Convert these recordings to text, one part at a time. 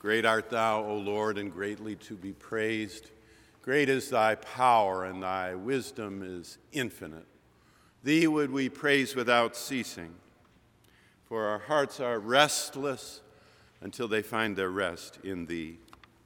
Great art thou, O Lord, and greatly to be praised. Great is thy power, and thy wisdom is infinite. Thee would we praise without ceasing, for our hearts are restless until they find their rest in thee.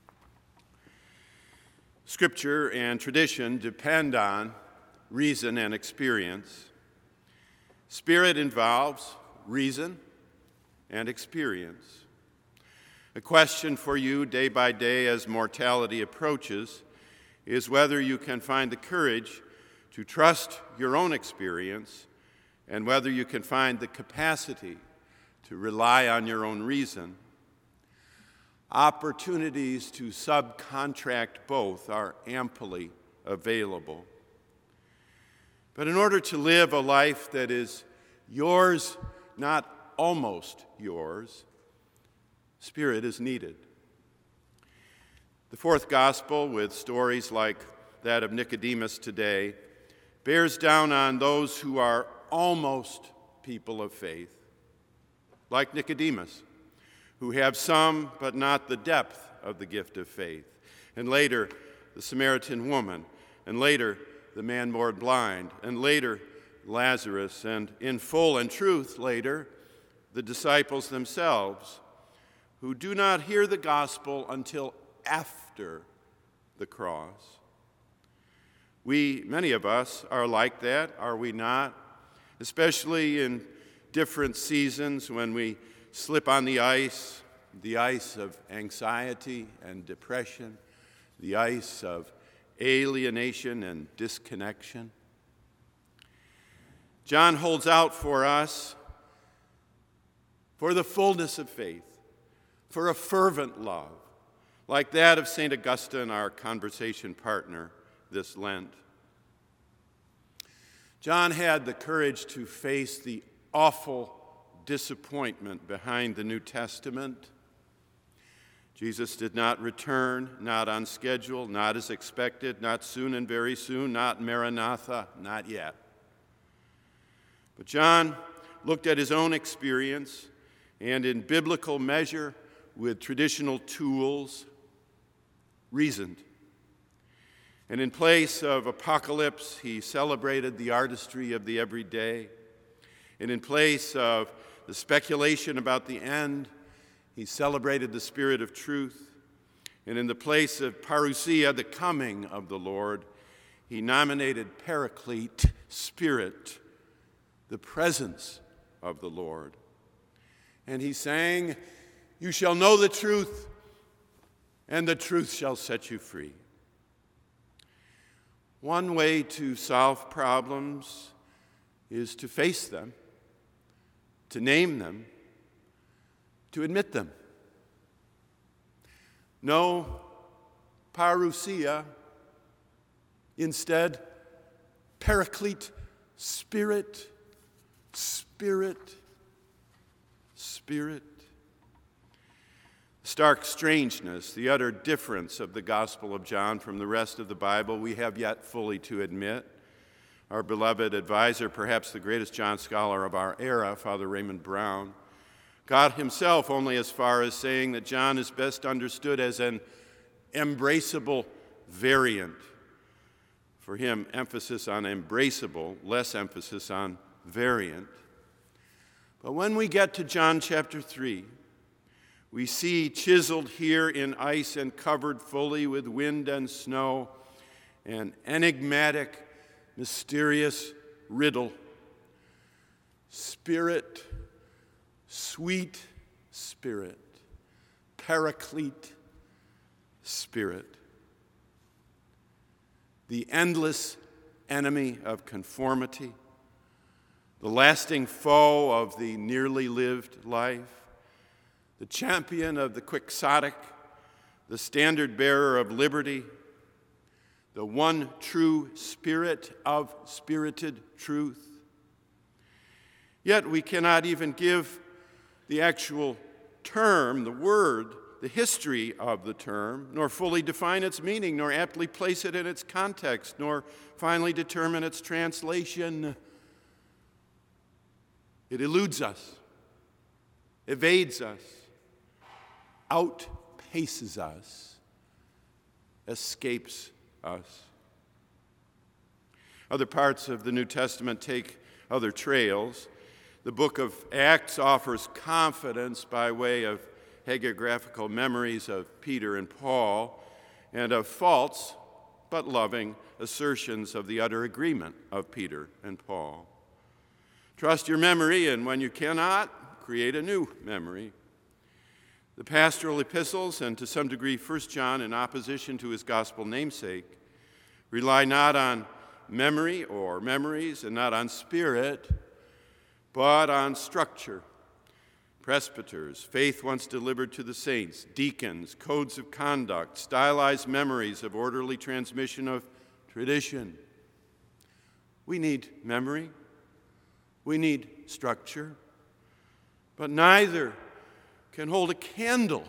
Scripture and tradition depend on reason and experience. Spirit involves reason and experience. A question for you day by day as mortality approaches is whether you can find the courage to trust your own experience and whether you can find the capacity to rely on your own reason. Opportunities to subcontract both are amply available. But in order to live a life that is yours, not almost yours, Spirit is needed. The fourth gospel, with stories like that of Nicodemus today, bears down on those who are almost people of faith, like Nicodemus, who have some but not the depth of the gift of faith, and later the Samaritan woman, and later the man born blind, and later Lazarus, and in full and truth later the disciples themselves, who do not hear the gospel until after the cross. Many of us are like that, are we not? Especially in different seasons when we slip on the ice of anxiety and depression, the ice of alienation and disconnection. John holds out for us for the fullness of faith, for a fervent love, like that of St. Augustine, our conversation partner this Lent. John had the courage to face the awful disappointment behind the New Testament. Jesus did not return, not on schedule, not as expected, not soon and very soon, not Maranatha, not yet. But John looked at his own experience and in biblical measure, with traditional tools, reasoned. And in place of apocalypse, he celebrated the artistry of the everyday. And in place of the speculation about the end, he celebrated the spirit of truth. And in the place of parousia, the coming of the Lord, he nominated Paraclete, Spirit, the presence of the Lord. And he sang, "You shall know the truth, and the truth shall set you free." One way to solve problems is to face them, to name them, to admit them. No parousia, instead, Paraclete, Spirit, Spirit, Spirit. Stark strangeness, the utter difference of the Gospel of John from the rest of the Bible, we have yet fully to admit. Our beloved advisor, perhaps the greatest John scholar of our era, Father Raymond Brown, got himself only as far as saying that John is best understood as an embraceable variant. For him, emphasis on embraceable, less emphasis on variant. But when we get to John chapter 3, we see chiseled here in ice and covered fully with wind and snow an enigmatic, mysterious riddle. Spirit, sweet Spirit, Paraclete, Spirit. The endless enemy of conformity, the lasting foe of the nearly lived life, the champion of the quixotic, the standard bearer of liberty, the one true Spirit of spirited truth. Yet we cannot even give the actual term, the word, the history of the term, nor fully define its meaning, nor aptly place it in its context, nor finally determine its translation. It eludes us, evades us, paces us, escapes us. Other parts of the New Testament take other trails. The book of Acts offers confidence by way of hagiographical memories of Peter and Paul and of false but loving assertions of the utter agreement of Peter and Paul. Trust your memory, and when you cannot, create a new memory. The pastoral epistles, and to some degree 1 John in opposition to his gospel namesake, rely not on memory or memories and not on spirit, but on structure. Presbyters, faith once delivered to the saints, deacons, codes of conduct, stylized memories of orderly transmission of tradition. We need memory. We need structure. But neither can hold a candle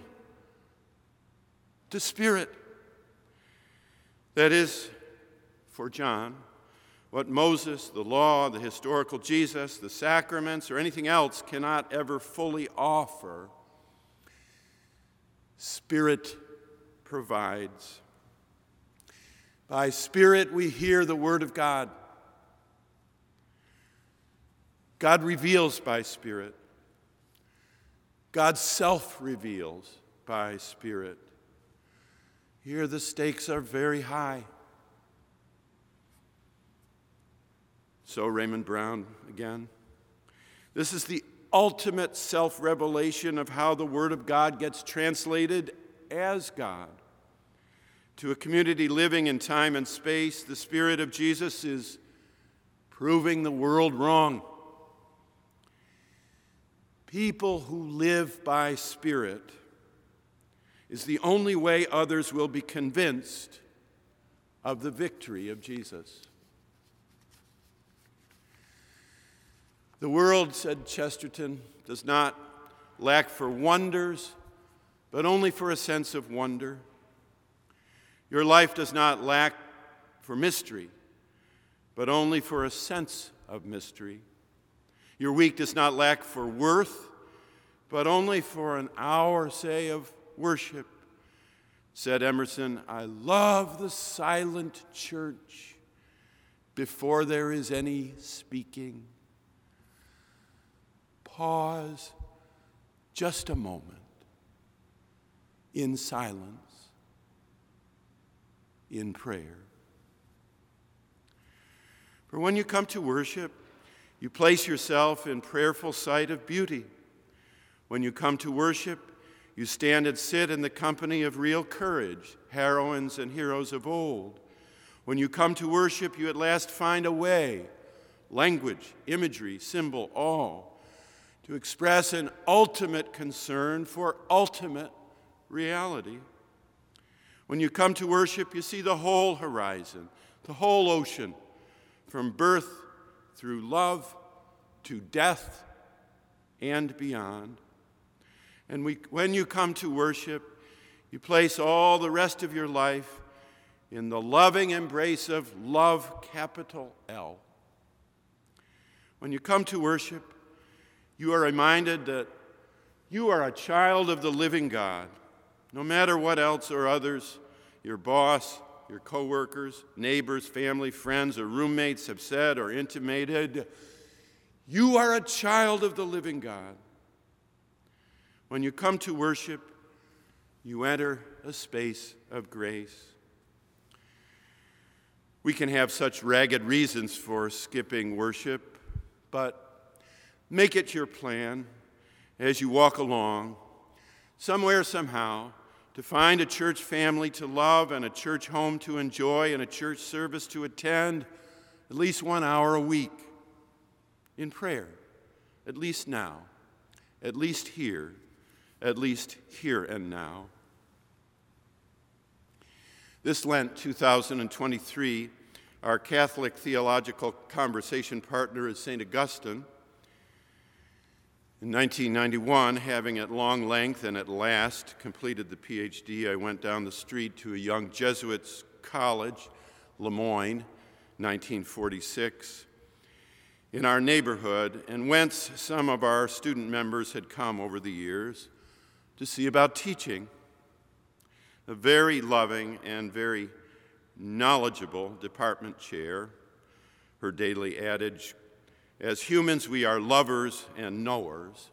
to spirit. That is, for John, what Moses, the law, the historical Jesus, the sacraments, or anything else cannot ever fully offer, Spirit provides. By Spirit we hear the Word of God. God reveals by Spirit. God self-reveals by Spirit. Here the stakes are very high. So Raymond Brown again. This is the ultimate self-revelation of how the Word of God gets translated as God. To a community living in time and space, the Spirit of Jesus is proving the world wrong. People who live by Spirit is the only way others will be convinced of the victory of Jesus. The world, said Chesterton, does not lack for wonders, but only for a sense of wonder. Your life does not lack for mystery, but only for a sense of mystery. Your week does not lack for worth, but only for an hour, say, of worship. Said Emerson, I love the silent church before there is any speaking. Pause just a moment in silence, in prayer. For when you come to worship, you place yourself in prayerful sight of beauty. When you come to worship, you stand and sit in the company of real courage, heroines and heroes of old. When you come to worship, you at last find a way, language, imagery, symbol, all, to express an ultimate concern for ultimate reality. When you come to worship, you see the whole horizon, the whole ocean, from birth through love to death and beyond. And when you come to worship, you place all the rest of your life in the loving embrace of love, capital L. When you come to worship, you are reminded that you are a child of the living God. No matter what else or others, your boss, your coworkers, neighbors, family, friends, or roommates have said or intimated, you are a child of the living God. When you come to worship, you enter a space of grace. We can have such ragged reasons for skipping worship, but make it your plan as you walk along, somewhere, somehow, to find a church family to love and a church home to enjoy and a church service to attend at least 1 hour a week in prayer, at least now, at least here and now. This Lent 2023, our Catholic theological conversation partner is St. Augustine. In 1991, having at long length and at last completed the PhD, I went down the street to a young Jesuits college, Le Moyne, 1946, in our neighborhood, and whence some of our student members had come over the years to see about teaching. a very loving and very knowledgeable department chair. Her daily adage, as humans we are lovers and knowers,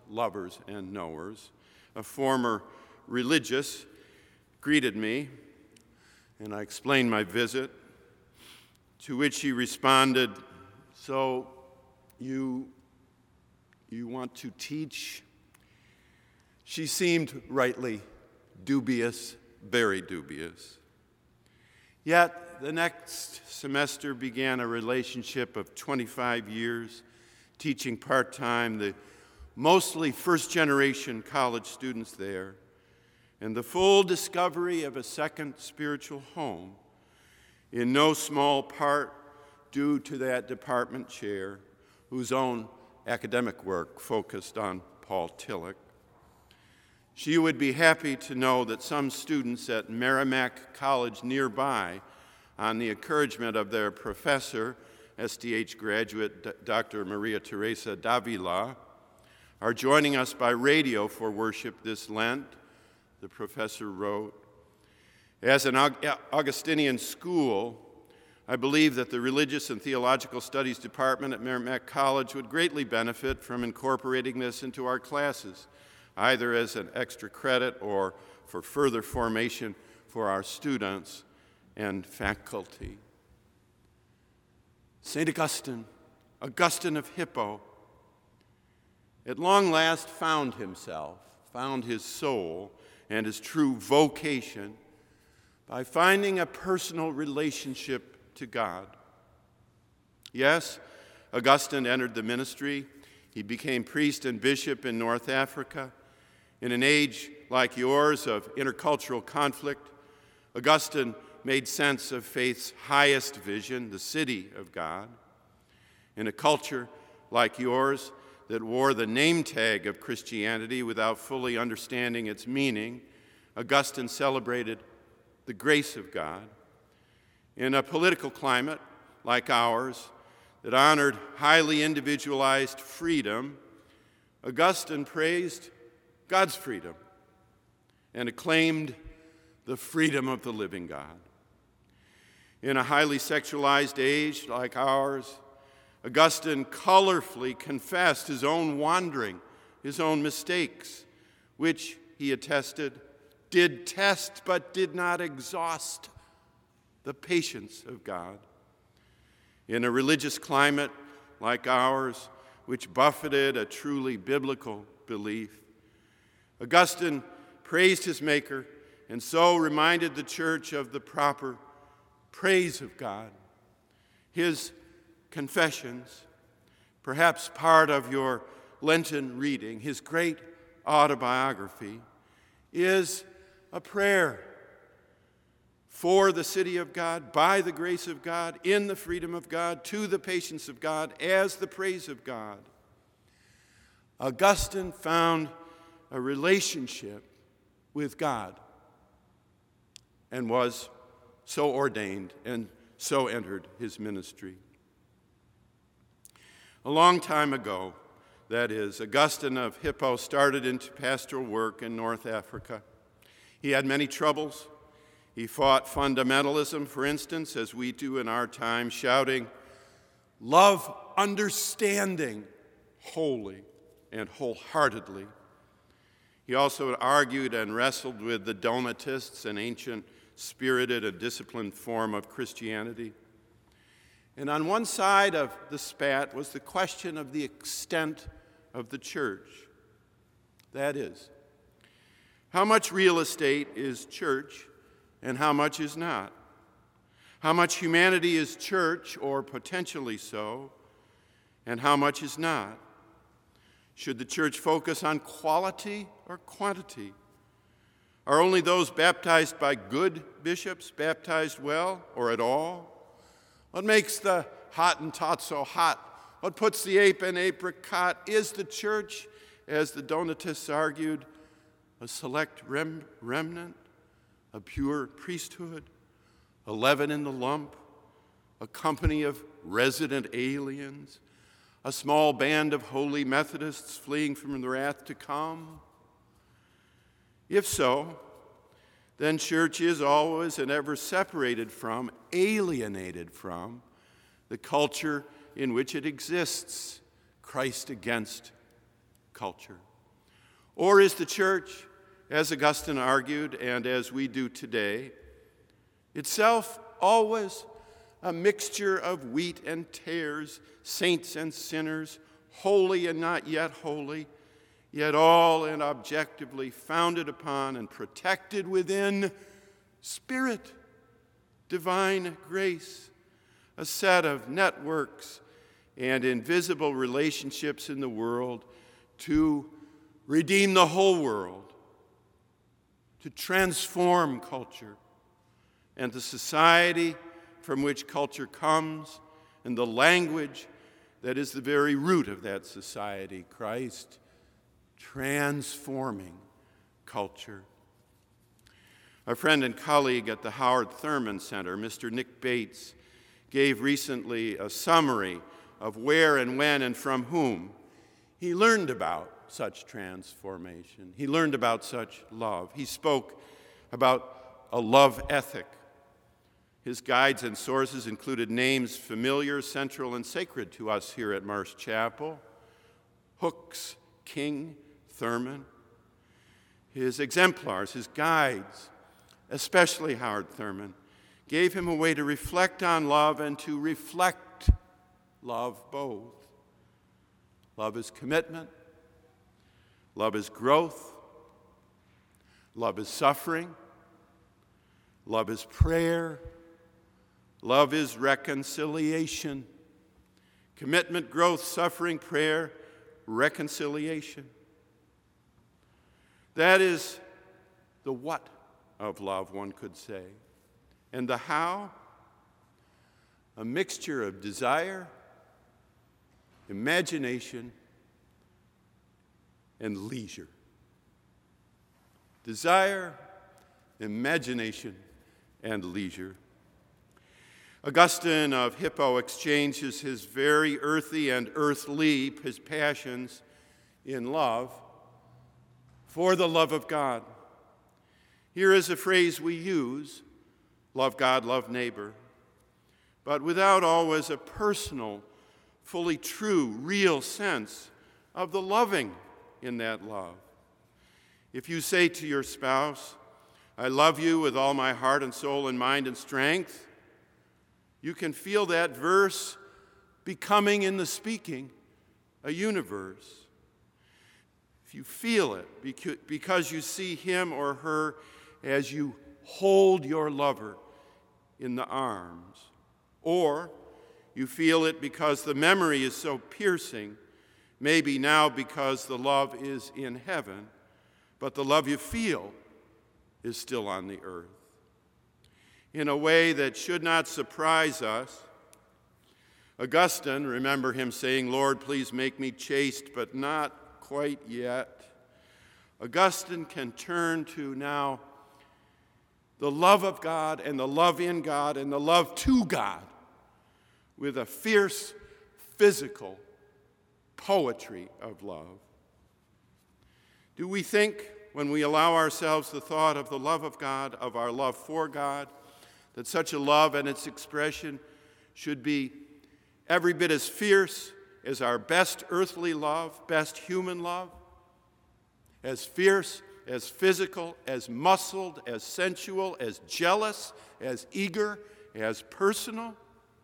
a former religious, greeted me, and I explained my visit, to which she responded, "So you want to teach?" She seemed rightly dubious, very dubious. Yet the next semester began a relationship of 25 years, teaching part-time the mostly first-generation college students there, and the full discovery of a second spiritual home, in no small part due to that department chair, whose own academic work focused on Paul Tillich. She would be happy to know that some students at Merrimack College nearby, on the encouragement of their professor, SDH graduate Dr. Maria Teresa Davila, are joining us by radio for worship this Lent, the professor wrote. As an Augustinian school, I believe that the Religious and Theological Studies Department at Merrimack College would greatly benefit from incorporating this into our classes, either as an extra credit or for further formation for our students and faculty. St. Augustine, Augustine of Hippo, at long last found himself, found his soul and his true vocation by finding a personal relationship to God. Yes, Augustine entered the ministry. He became priest and bishop in North Africa. In an age like yours of intercultural conflict, Augustine made sense of faith's highest vision, the city of God. In a culture like yours that wore the name tag of Christianity without fully understanding its meaning, Augustine celebrated the grace of God. In a political climate like ours that honored highly individualized freedom, Augustine praised God's freedom and acclaimed the freedom of the living God. In a highly sexualized age like ours, Augustine colorfully confessed his own wandering, his own mistakes, which, he attested, did test but did not exhaust the patience of God. In a religious climate like ours, which buffeted a truly biblical belief, Augustine praised his Maker and so reminded the church of the proper praise of God. His Confessions, perhaps part of your Lenten reading, his great autobiography, is a prayer for the city of God, by the grace of God, in the freedom of God, to the patience of God, as the praise of God. Augustine found a relationship with God and was so ordained and so entered his ministry. A long time ago, that is, Augustine of Hippo started into pastoral work in North Africa. He had many troubles. He fought fundamentalism, for instance, as we do in our time, shouting, "Love understanding wholly and wholeheartedly." He also argued and wrestled with the Donatists, an ancient, spirited, and disciplined form of Christianity. And on one side of the spat was the question of the extent of the church. That is, how much real estate is church and how much is not? How much humanity is church, or potentially so, and how much is not? Should the church focus on quality or quantity? Are only those baptized by good bishops baptized well or at all? What makes the Hottentot so hot? What puts the ape in apricot? Is the church, as the Donatists argued, a select remnant, a pure priesthood, a leaven in the lump, a company of resident aliens, a small band of holy Methodists fleeing from the wrath to come? If so, then church is always and ever separated from, alienated from, the culture in which it exists, Christ against culture. Or is the church, as Augustine argued and as we do today, itself always a mixture of wheat and tares, saints and sinners, holy and not yet holy, yet all and objectively founded upon and protected within Spirit, divine grace, a set of networks and invisible relationships in the world to redeem the whole world, to transform culture and the society from which culture comes and the language that is the very root of that society, Christ transforming culture. Our friend and colleague at the Howard Thurman Center, Mr. Nick Bates, gave recently a summary of where and when and from whom he learned about such transformation. He learned about such love. He spoke about a love ethic. His guides and sources included names familiar, central, and sacred to us here at Marsh Chapel: Hooks, King, Thurman. His exemplars, his guides, especially Howard Thurman, gave him a way to reflect on love and to reflect love both. Love is commitment. Love is growth. Love is suffering. Love is prayer. Love is reconciliation. Commitment, growth, suffering, prayer, reconciliation. That is the what of love, one could say. And the how? A mixture of desire, imagination, and leisure. Desire, imagination, and leisure. Augustine of Hippo exchanges his very earthy and earthly, his passions, in love for the love of God. Here is a phrase we use: love God, love neighbor, but without always a personal, fully true, real sense of the loving in that love. If you say to your spouse, "I love you with all my heart and soul and mind and strength," you can feel that verse becoming, in the speaking, a universe. If you feel it because you see him or her as you hold your lover in the arms, or you feel it because the memory is so piercing, maybe now because the love is in heaven, but the love you feel is still on the earth. In a way that should not surprise us, Augustine, remember him saying, "Lord, please make me chaste, but not quite yet." Augustine can turn to now the love of God and the love in God and the love to God with a fierce physical poetry of love. Do we think, when we allow ourselves the thought of the love of God, of our love for God, that such a love and its expression should be every bit as fierce as our best earthly love, best human love? As fierce, as physical, as muscled, as sensual, as jealous, as eager, as personal?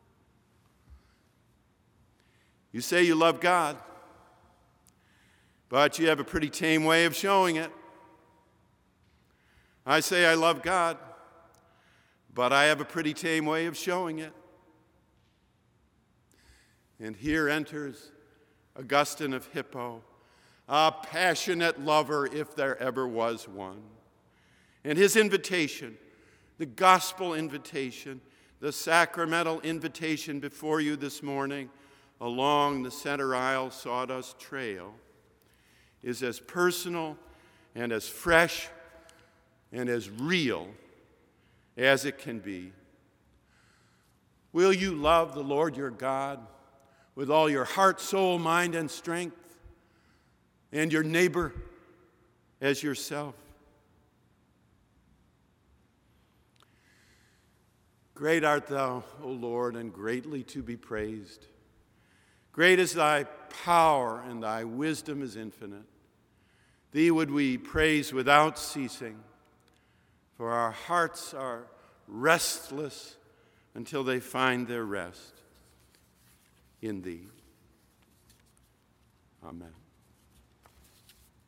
You say you love God, but you have a pretty tame way of showing it. I say I love God, but I have a pretty tame way of showing it. And here enters Augustine of Hippo, a passionate lover if there ever was one. And his invitation, the gospel invitation, the sacramental invitation before you this morning along the center aisle sawdust trail, is as personal and as fresh and as real as it can be. Will you love the Lord your God with all your heart, soul, mind, and strength, and your neighbor as yourself? Great art thou, O Lord, and greatly to be praised. Great is thy power, and thy wisdom is infinite. Thee would we praise without ceasing, for our hearts are restless until they find their rest in thee. Amen.